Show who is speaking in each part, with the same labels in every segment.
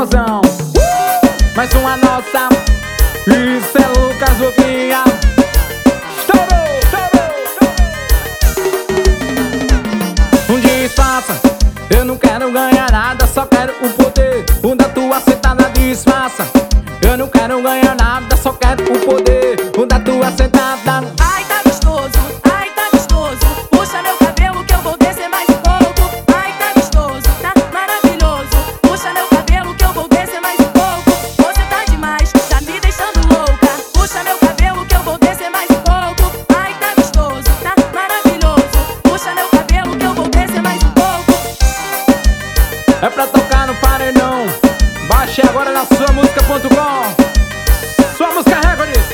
Speaker 1: famosão. Mais uma nossa. Isso é Lucas Luquinha. Estourou, estourou. Disfarça, eu não quero ganhar nada, só quero o poder. O da tua sentada disfarça. Eu não quero ganhar nada, só quero o poder. O da tua sentada.
Speaker 2: Ai, tá gostoso, ai, tá gostoso. Puxa meu cabelo que eu vou descer mais um pouco. Ai, tá gostoso, tá maravilhoso. Puxa meu cabelo que eu vou descer mais um pouco. Você tá demais, tá me deixando louca. Puxa meu cabelo que eu vou descer mais um pouco. Ai, tá gostoso, tá maravilhoso. Puxa meu cabelo que eu vou descer mais um pouco.
Speaker 1: É pra tocar no paredão. Baixe agora na suamusica.com. Sua Música Records.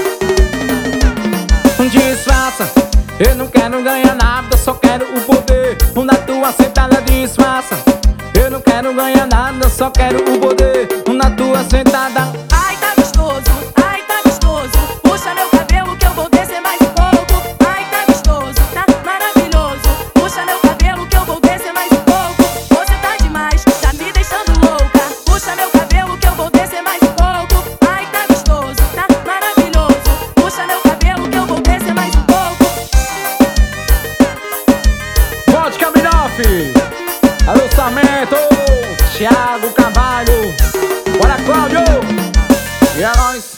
Speaker 1: Disfarça, eu não quero ganhar nada, só quero o poder. Na tua sentada disfarça. Eu não quero ganhar nada, só quero o poder. Na tua sentada.
Speaker 2: Ai, tá gostoso, ai, tá gostoso. Puxa meu cabelo que eu vou descer mais um pouco. Ai, tá gostoso, tá maravilhoso. Puxa meu cabelo que eu vou descer mais um pouco. Você tá demais, tá me deixando louca. Puxa meu cabelo que eu vou descer mais um pouco. Ai, tá gostoso, tá maravilhoso. Puxa meu cabelo que eu vou descer mais um pouco.
Speaker 1: Vodka Minoff. Alô Sarmento, Thiago Carvalho. Bora Cláudio. E é nóis.